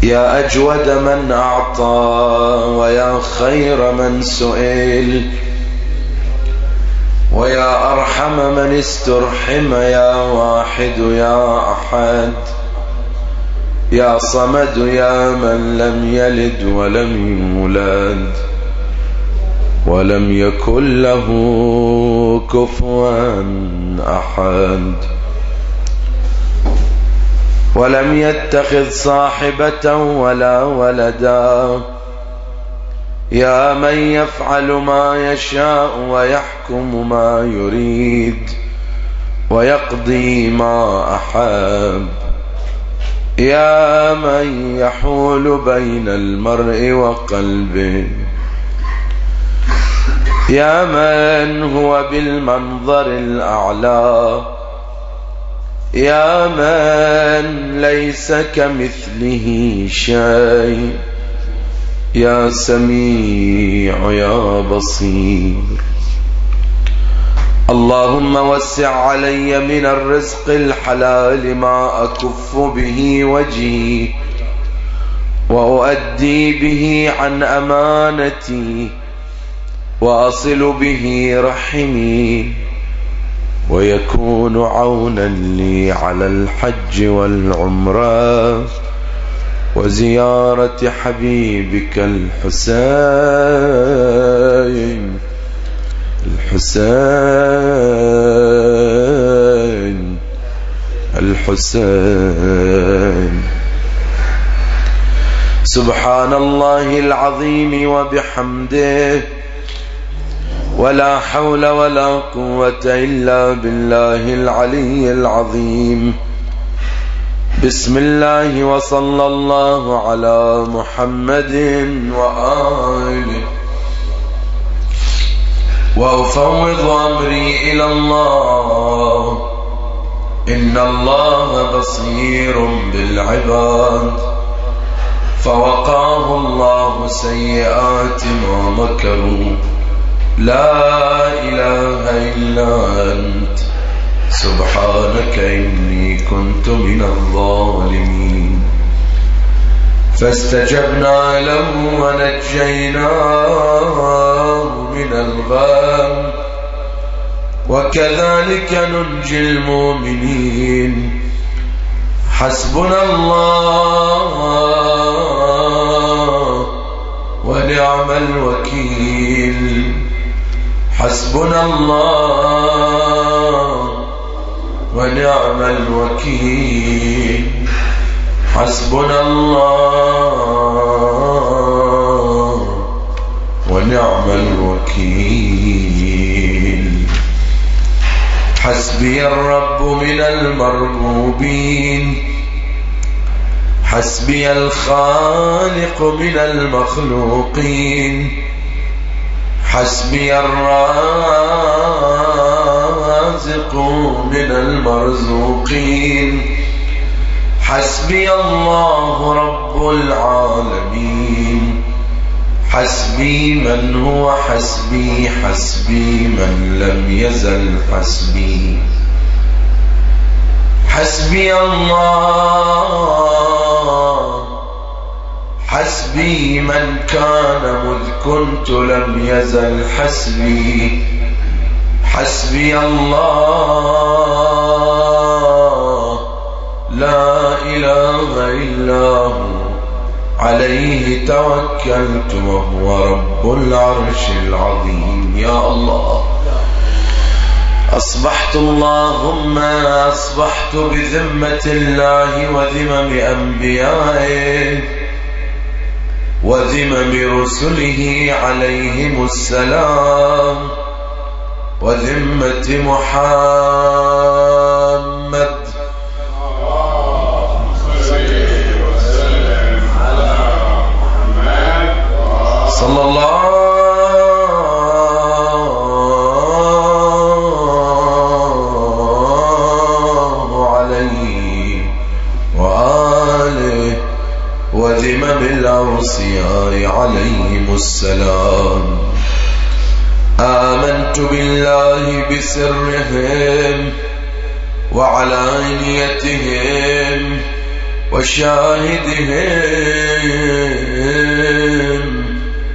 يا أجود من أعطى ويا خير من سئل ويا أرحم من استرحم، يا واحد يا أحد يا صمد يا من لم يلد ولم يولد ولم يكن له كفوا أحد، ولم يتخذ صاحبة ولا ولدا، يا من يفعل ما يشاء ويحكم ما يريد ويقضي ما أحب، يا من يحول بين المرء وقلبه، يا من هو بالمنظر الأعلى، يا من ليس كمثله شيء، يا سميع يا بصير. اللهم وسع علي من الرزق الحلال ما أكف به وجهي وأؤدي به عن أمانتي وأصل به رحمي، ويكون عونا لي على الحج والعمرة وزيارة حبيبك الحسين الحسين الحسين. سبحان الله العظيم وبحمده، ولا حول ولا قوة إلا بالله العلي العظيم. بسم الله وصلى الله على محمد وآله، وأفوض أمري إلى الله، إن الله بصير بالعباد. فوقاه الله سيئات ما مكروا، لا إله إلا أنت سبحانك إني كنت من الظالمين. فاستجبنا له ونجيناه من الغم، وكذلك ننجي المؤمنين. حسبنا الله ونعم الوكيل، حسبنا الله ونعم الوكيل، حسبنا الله ونعم الوكيل. حسبي الرب من المرغوبين، حسبي الخالق من المخلوقين، حسبي الرازق من المرزوقين، حسبي الله رب العالمين. حسبي من هو حسبي، حسبي من لم يزل حسبي. حسبي الله، حسبي من كان مذ كنت لم يزل حسبي. حسبي الله لا إله إلا هو، عليه توكلت وهو رب العرش العظيم. يا الله، أصبحت اللهم أصبحت بذمة الله وذمم أنبيائه وذمم رسله عليهم السلام وذمة محمد صلى الله عليه وآله وذمم الأوصياء عليهم السلام. آمنت بالله بسرهم وعلانيتهم وشاهدهم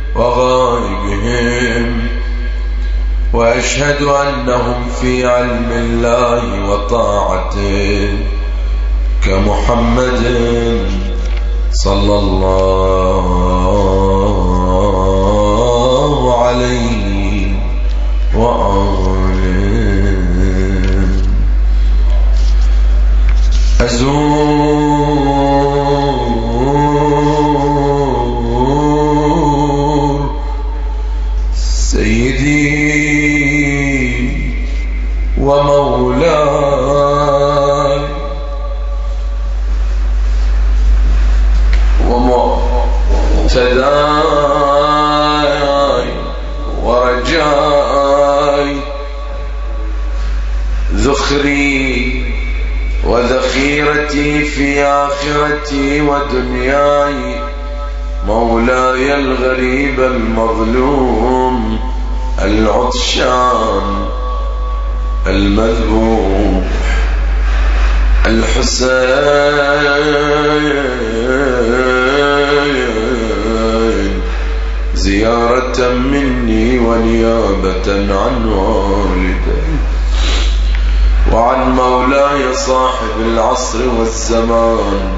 وغائبهم، وأشهد أنهم في علم الله وطاعته كمحمد صلى الله عليه وآله. أزور سيدي ومولاي ومقتداي ورجاي، ذخري وذخيرتي في آخرتي ودنياي، مولاي الغريب المظلوم العطشان المذبوح الحسين، زيارة مني ونيابة عن والدي وعن مولاي صاحب العصر والزمان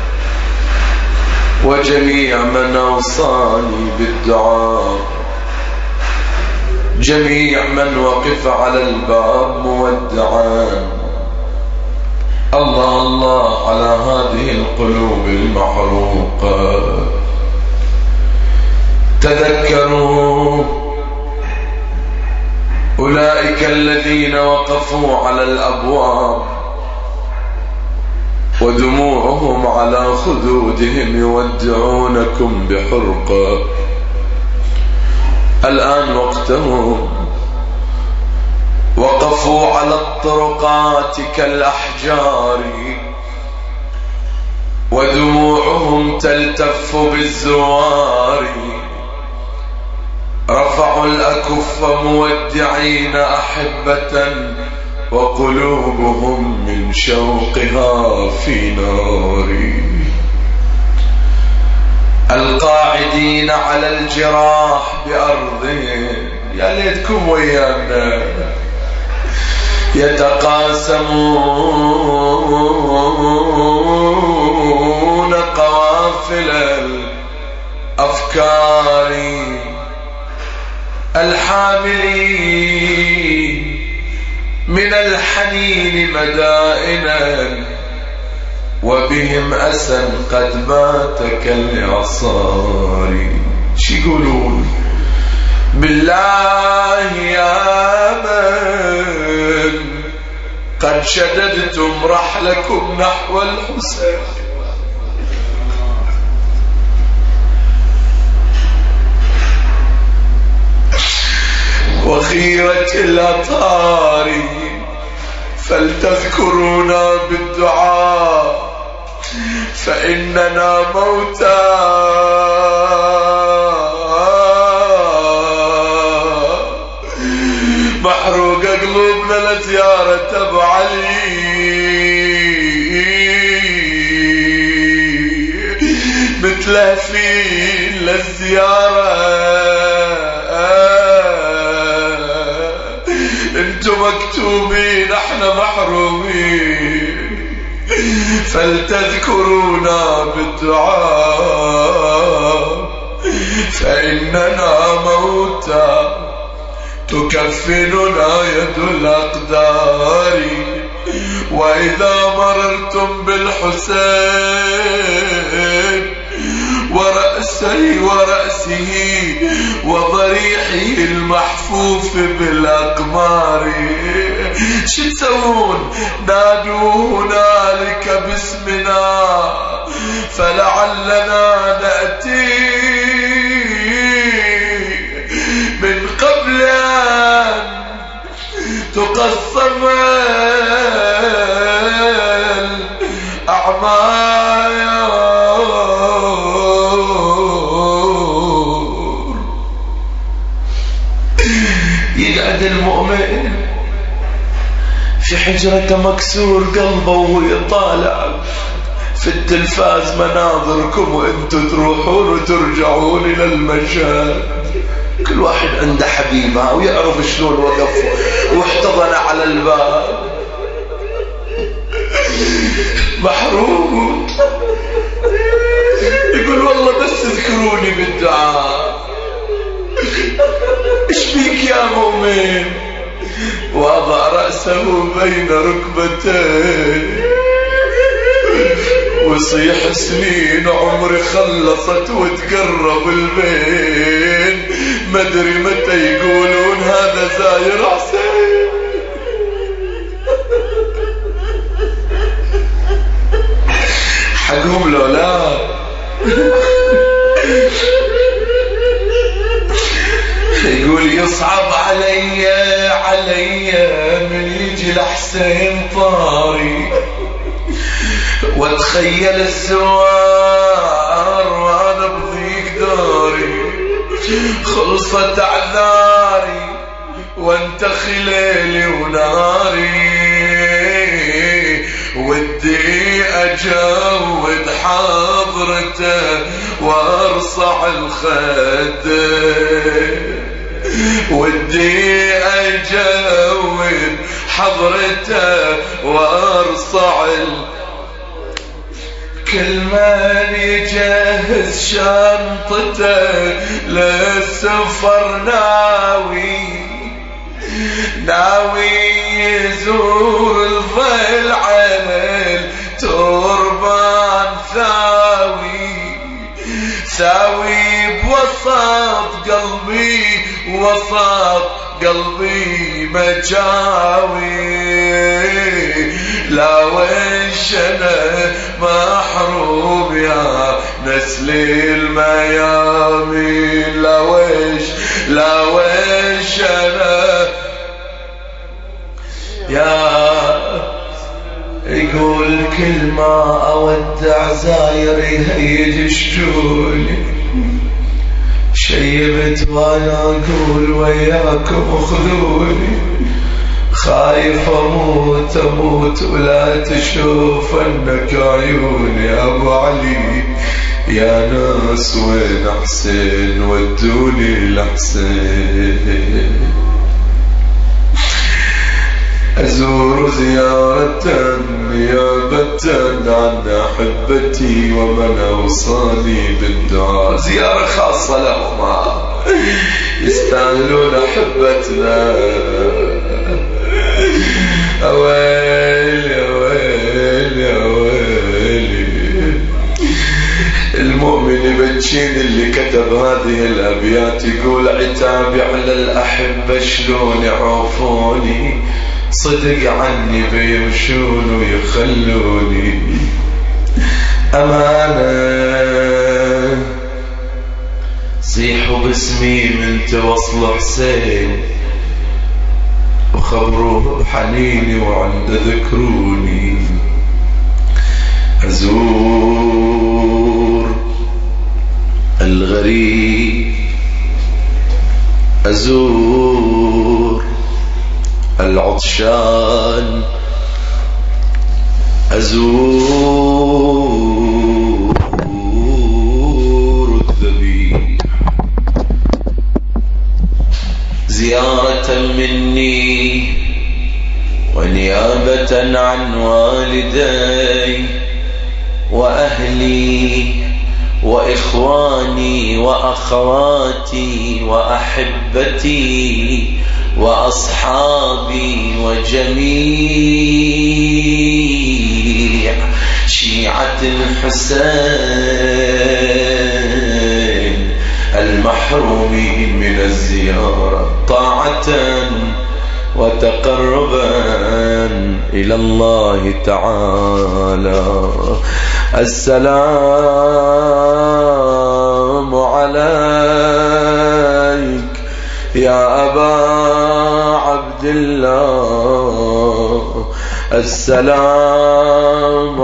وجميع من أوصاني بالدعاء، جميع من وقف على الباب مودعا. الله الله على هذه القلوب المحروقة. تذكروا أولئك الذين وقفوا على الأبواب ودموعهم على خدودهم يودعونكم بحرقة. الآن وقتهم. وقفوا على الطرقات كالأحجار ودموعهم تلتف بالزوار، رفعوا الأكف مودعين أحبة وقلوبهم من شوقها في نار. القاعدين على الجراح بأرضهم، يا ليتكم ويانا، يتقاسمون قوافل الأفكار، الحاملين من الحنين مدائنا، وبهم أسى قد بات كالإعصار. شو يقولون؟ بالله يا من قد شددتم رحلكم نحو الحسين، وخيرة الأطهار، فلتذكرونا بالدعاء فإننا موتى محروق قلوبنا لزيارة أبو علي، متلهفين للزيارة، انتم مكتوبين احنا محرومين، فلتذكرونا بالدعاء فإننا موتى تكفننا يد الأقدار. وإذا مررتم بالحسين ورأسه وضريحه المحفوف بالأقمار، شو تسوون؟ نادوا هنالك باسمنا فلعلنا نأتي من قبل أن تقسم الأعمار. يقعد المؤمن في حجرة مكسور قلبه ويطالع في التلفاز مناظركم وانتم تروحون وترجعون الى المشهد. كل واحد عنده حبيبه ويعرف شلون وقف واحتضن على الباب. محروم يقول والله بس اذكروني بالدعاء. ايش بيك يا مؤمن؟ وضع رأسه بين ركبتيه وصيح سنين عمري خلصت وتقرب البين، ما ادري متى يقولون هذا زاير حسين. حقهم لو لا يقول يصعب علي من يجي الحسين طاري، واتخيل الزوار وانا بضيق داري، خلصت اعذاري وانت خليلي وناري، ودي اجود حضرته وارصع الخد، ودي اجود حضرته وارصع كل من يجهز شنطته للسفر ناوي يزور الظل على التربان ساوي بوسط قلبي مجاوي، لا وش انا محروم يا نسل الميامين، لا وش انا يا. يقول كل ما اودع زاير يهيج شجوني، شيبت وانا اقول وياكم خذوني، خايف اموت ولا تشوف انك عيوني. ابو علي يا ناس وين حسين؟ ودوني لحسين. أزور زيارة نيابة عن أحبتي ومن أوصاني بالدعاء، زيارة خاصة لهم يستاهلون أحبتنا. أويلي المؤمن بتشين اللي كتب هذه الأبيات يقول عتابي على الأحبة شلون يعوفوني، صدق عني بيمشون ويخلوني أمانة، صيحوا باسمي من توصل حسين وخبروه بحنيني وعند ذكروني. أزور الغريب، أزور العطشان، أزور الذبيح، زيارة مني ونيابة عن والدي وأهلي وإخواني وأخواتي وأحبتي وأصحابي وجميع شيعة الحسين المحرومين من الزيارة طاعة وتقربا إلى الله تعالى. السلام عليك يا أبا عبد الله، السلام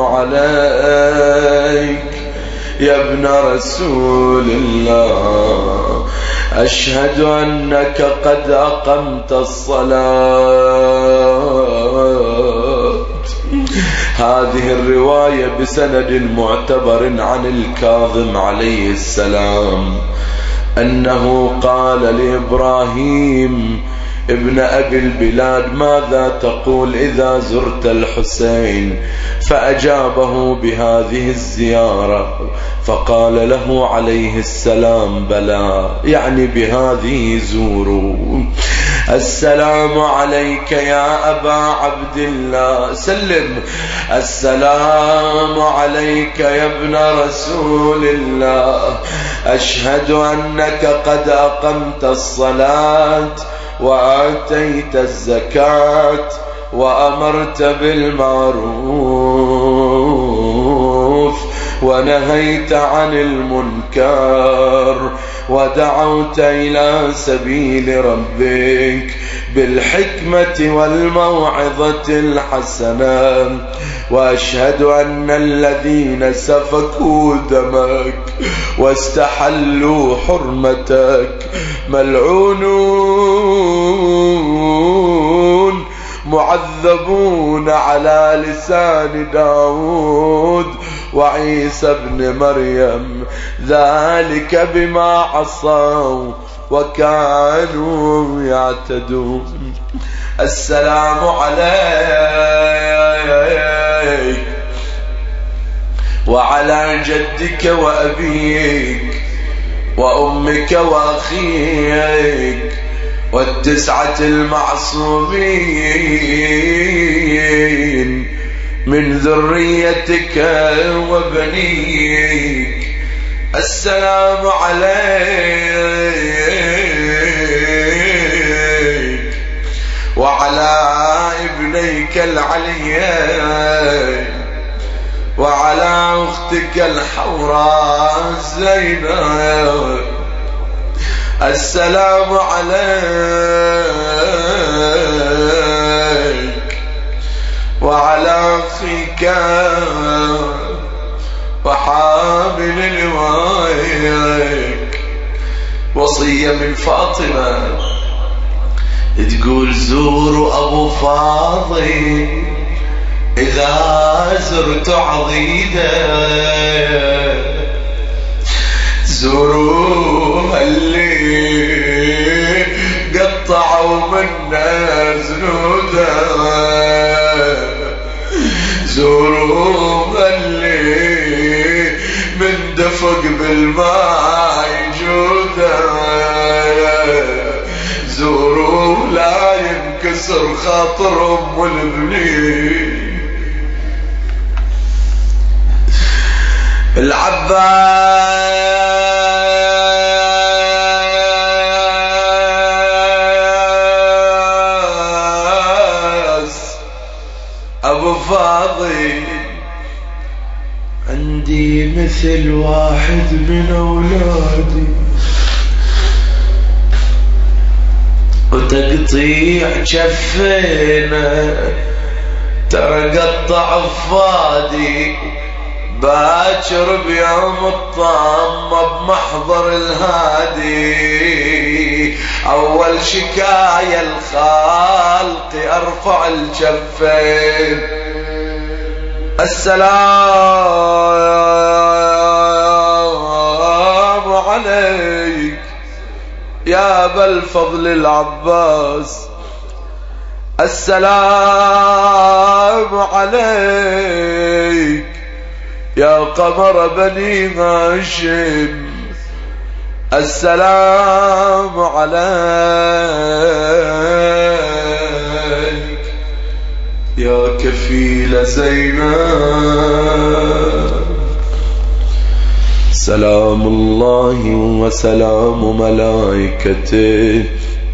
عليك يا ابن رسول الله، أشهد أنك قد أقمت الصلاة، هذه الرواية بسند معتبر عن الكاظم عليه السلام أنه قال لإبراهيم ابن أبي البلاد: ماذا تقول إذا زرت الحسين؟ فأجابه بهذه الزيارة، فقال له عليه السلام: بلى، يعني بهذه زوروا. السلام عليك يا أبا عبد الله، سلم. السلام عليك يا ابن رسول الله، أشهد أنك قد أقمت الصلاة وآتيت الزكاة وأمرت بالمعروف ونهيت عن المنكر ودعوت إلى سبيل ربك بالحكمة والموعظة الحسنة، وأشهد أن الذين سفكوا دمك واستحلوا حرمتك ملعونون معذبون على لسان داود وعيسى ابن مريم، ذلك بما عصوا وكانوا يعتدون. السلام عليك وعلى جدك وأبيك وأمك وأخيك والتسعة المعصومين من ذريتك وبنيك. السلام عليك وعلى ابنيك العليين وعلى أختك الحوراء زينب. السلام عليك وعلى أخيك وحامل لواءك. وصية من فاطمة تقول: زوروا أبو فاضل إذا زرت عضيدا، زوروا اللي قطعوا منا زنودا، زوروا اللي من دفق بالماء جودا، زوروا لا ينكسر خاطر أم البنين. العباس أبو فاضل عندي مثل واحد من أولادي، وتقطيع جفينا ترى قطع فادي، باكر بيوم الطامة بمحضر الهادي، أول شكاية الخالق أرفع الجفين. السلام عليك يا أبا الفضل العباس، السلام عليك يا قمر بني هاشم، السلام عليك يا كفيل زينب. سلام الله وسلام ملائكته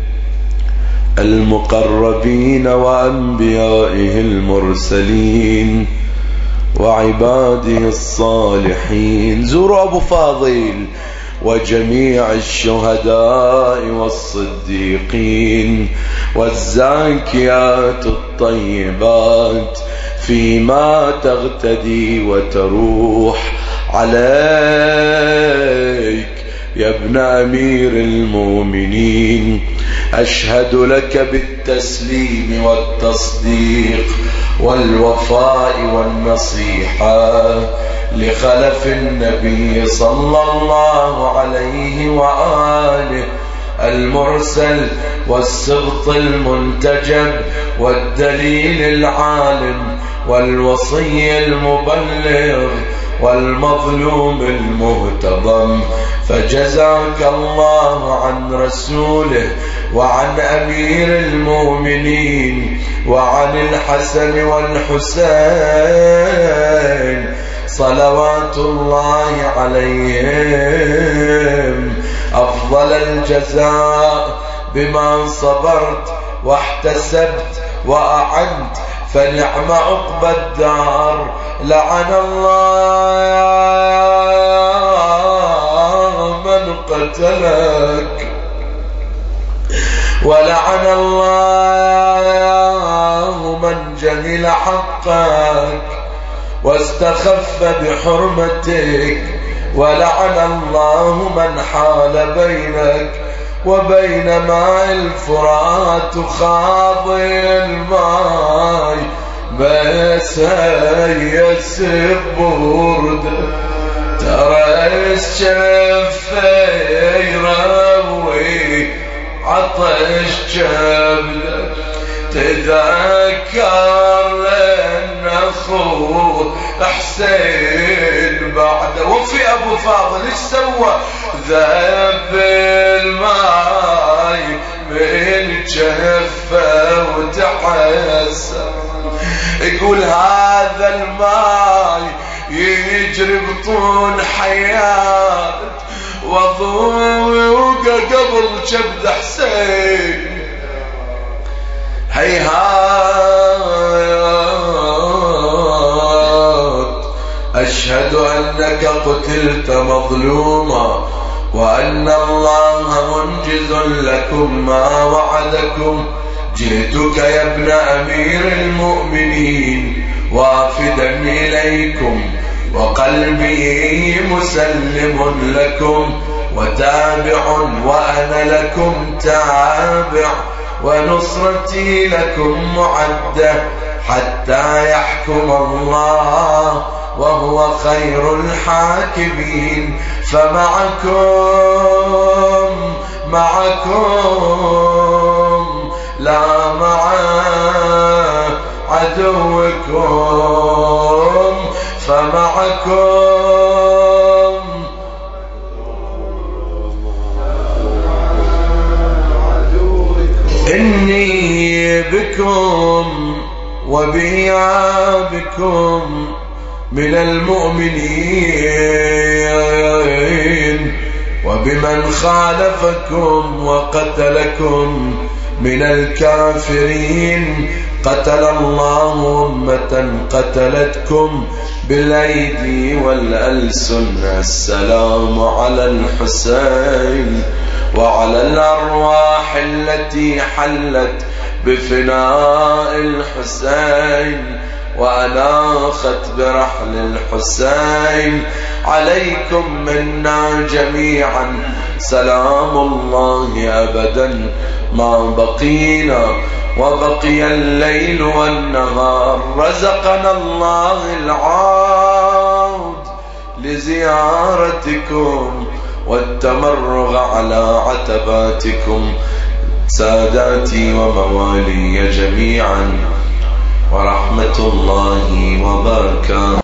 المقربين وأنبيائه المرسلين وعباده الصالحين. زوروا أبو فاضل وجميع الشهداء والصديقين والزاكيات الطيبات فيما تغتدي وتروح عليك يا ابن أمير المؤمنين. أشهد لك بالتسليم والتصديق والوفاء والنصيحة لخلف النبي صلى الله عليه وآله المرسل والسبط المنتجب والدليل العالم والوصي المبلغ والمظلوم المهتضم. فجزاك الله عن رسوله وعن أمير المؤمنين وعن الحسن والحسين صلوات الله عليهم أفضل الجزاء بما صبرت واحتسبت وأعنت، فنعم عقبى الدار. لعن الله من قتلك، ولعن الله من جهل حقك واستخف بحرمتك، ولعن الله من حال بينك وبين ماء الفرات خاضي الماء بس يسب برده، ترى الشفة يروي عطش جبده، تذكر لأن أخوه حسين بعده. وفي أبو فاضل ايش سوى؟ ذهب الماي من جفه وتحسر، يقول هذا الماي يجري بطون حياة وضوقه قبل جبد حسين. هيهات أشهد أنك قتلت مظلوما وأن الله منجز لكم ما وعدكم. جئتك يا ابن أمير المؤمنين وافدا إليكم وقلبي مسلم لكم وتابع، وأنا لكم تابع، ونصرتي لكم معدة حتى يحكم الله وهو خير الحاكمين. فمعكم لا مع عدوكم، فمعكم إني بكم وبيابكم من المؤمنين، وبمن خالفكم وقتلكم من الكافرين. قتل الله أمة قتلتكم بالأيدي والألسن. السلام على الحسين وعلى الأرواح التي حلت بفناء الحسين وأناخت برحل الحسين. عليكم منا جميعا سلام الله أبدا ما بقينا وبقي الليل والنهار. رزقنا الله العود لزيارتكم والتمرغ على عتباتكم. ساداتي وموالي جميعا ورحمة الله وبركاته.